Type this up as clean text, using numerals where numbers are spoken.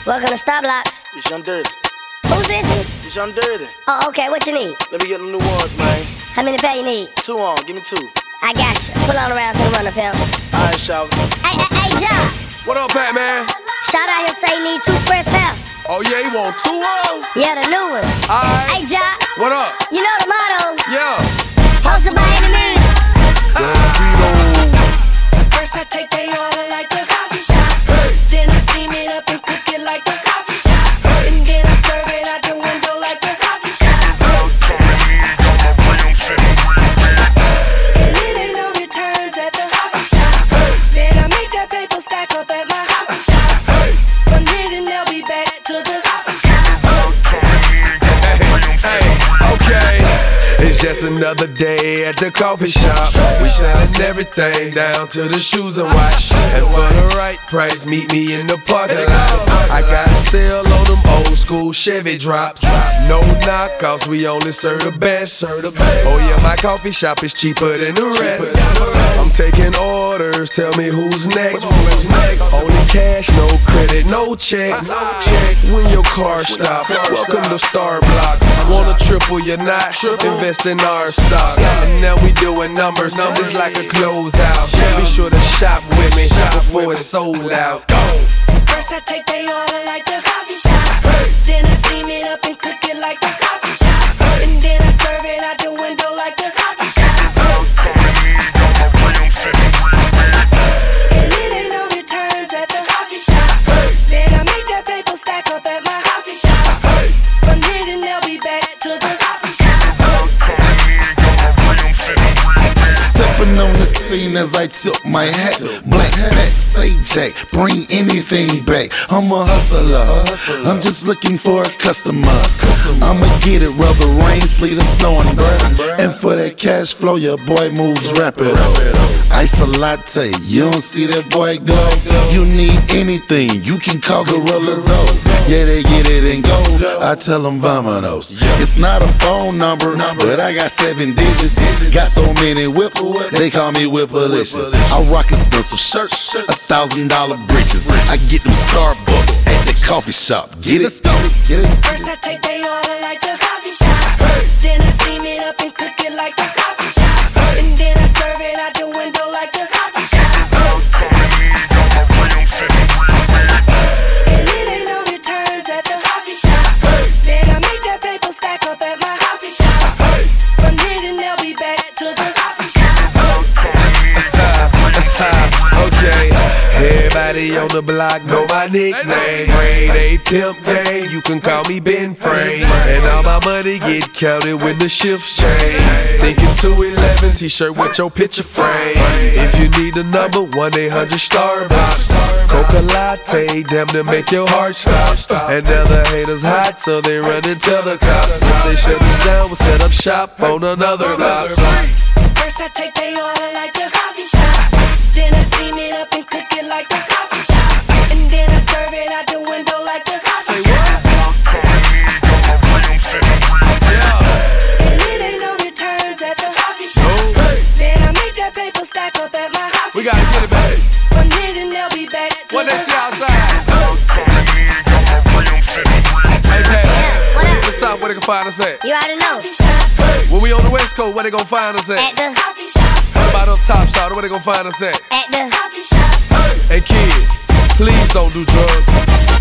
Welcome to Star Blocks. It's Young Dirty. Who's itching? It's Young Dirty. Oh, okay, what you need? Let me get them new ones, man. How many pair you need? 2 on, give me 2. I got you. Pull on around to the runner, pimp. Alright, shout. Hey, John. What up, Pat, man? Shout out here say he need 2 fresh pair. Oh, yeah, you want 2 on? Yeah, the new ones. Alright. Hey, John. What up? You know the motto. Yeah. Hustle by any means. First I take they order like the coffee shop. Then I steam it up and cook it like the coffee shop. And then I serve it out the window like the coffee shop. And it ain't no returns at the coffee shop. Then I make that paper stack up at my coffee shop. From here and they'll be back to the coffee shop. Hey, okay. It's just another day at the coffee shop. We selling everything down to the shoes and watch. And for the right price, meet me in the parking lot. I got a sale on them old school Chevy drops. No knockoffs, we only serve the best. Oh yeah, my coffee shop is cheaper than the rest. I'm taking orders, tell me who's next. Only cash, no credit, no checks. When your car stop, welcome to Star Blocks. Wanna triple your knot, invest in our stock. And now we doing numbers like a closeout. Be sure to shop with me before it's sold out. First I take they order like the coffee shop. Then I steam it up and cook it like the coffee shop. And then I serve it out the window like the coffee shop. And it ain't no returns at the coffee shop. Then I make that paper stack up at my coffee shop. From here and they'll be back to the coffee shop. Stepping on the scene as I tilt my hat. Black hat, say Jack, bring anything back. I'm a hustler, I'm just looking for a customer. I'ma get it whether rain, sleet, or snow and burn. And for that cash flow, your boy moves rapid. Ice a latte, you don't see that boy glow. You need anything, you can call Gorillas O. Yeah, they get it and go, I tell them vamonos. It's not a phone number, but I got 7 digits. Got so many whips, they call me Whipalicious. I rock expensive shirts, $1,000 breeches. I get them Starbucks at the coffee shop. Get it? Get it? First I take they order like the coffee shop. Then I steam it up and cook it like the coffee shop. And then I serve it out the window like the coffee shop. And it ain't no returns at the coffee shop. Then I make that paper stack up at my coffee shop. From here and they'll be back to the coffee shop. Okay, everybody on the block know my nickname. Grade A pimp game, you can call me Ben Frame. And all my money get counted when the shifts change. Thinking 211 t-shirt with your picture frame. If you need a number, 1-800-STAR-BLOCKS. Coca latte, damn to make your heart stop. And now the haters hot, so they run and tell the cops. If they shut us down, we'll set up shop on another block. First I take they order like the coffee shop. Then I steam it up and cook it like the coffee shop. And then I serve it out the window like the coffee shop. And it ain't no returns at the coffee shop. Then I make that paper stack up at my coffee We gotta get it back. From here and they'll be back to What the they see coffee outside? Hey, Pat, What in up? the South, where they can find us at? You already know. shop. When we on the West Coast, where they gonna find us At at? the, Coffee shop. What about up top, shot? Where they gonna find us at? at the. Coffee shop. And kids, please don't do drugs.